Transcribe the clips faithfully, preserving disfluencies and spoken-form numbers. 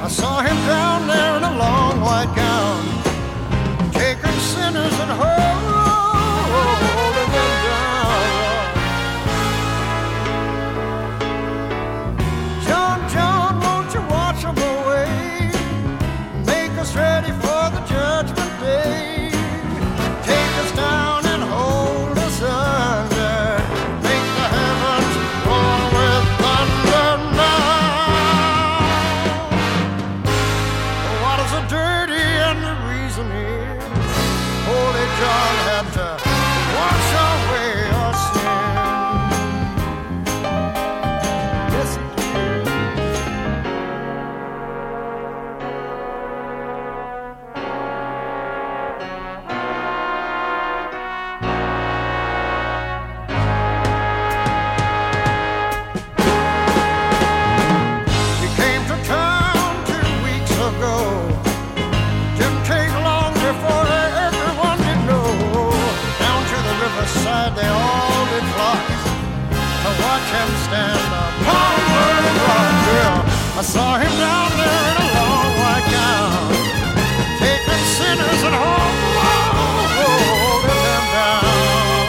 I saw him down there in a long white gown, taking sinners and holding them down. John, John, won't you wash them away? Make us ready for the judgment day. Take us down and hold us under. Make the heavens roar with thunder now. What is the dirty and the reason is Holy John had to wash away our sin. Yes, he did. He came to town two weeks ago. Didn't take long before everyone did know. Down to the riverside they all did flock to watch him stand upon the rock. Girl, I saw him down there in a long white gown, taking sinners and holding them down.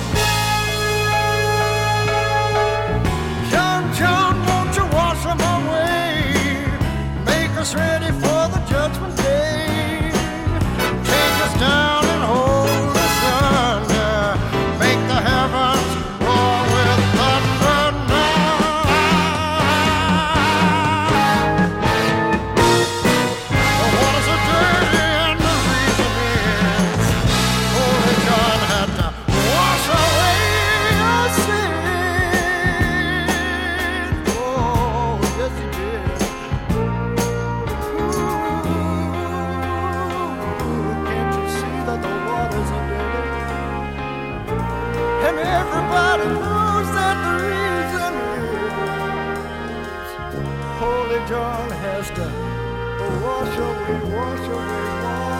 John, John, won't you wash them away? Make us ready for the judgment day. Take us down and hold us under. Make the heavens roar with thunder now. The waters are dirty and the reason is Holy John had to wash away our sin. Oh, yes he did. Can't you see that the waters are dirty? And everybody knows that the reason is Holy John has to wash away, wash away, wash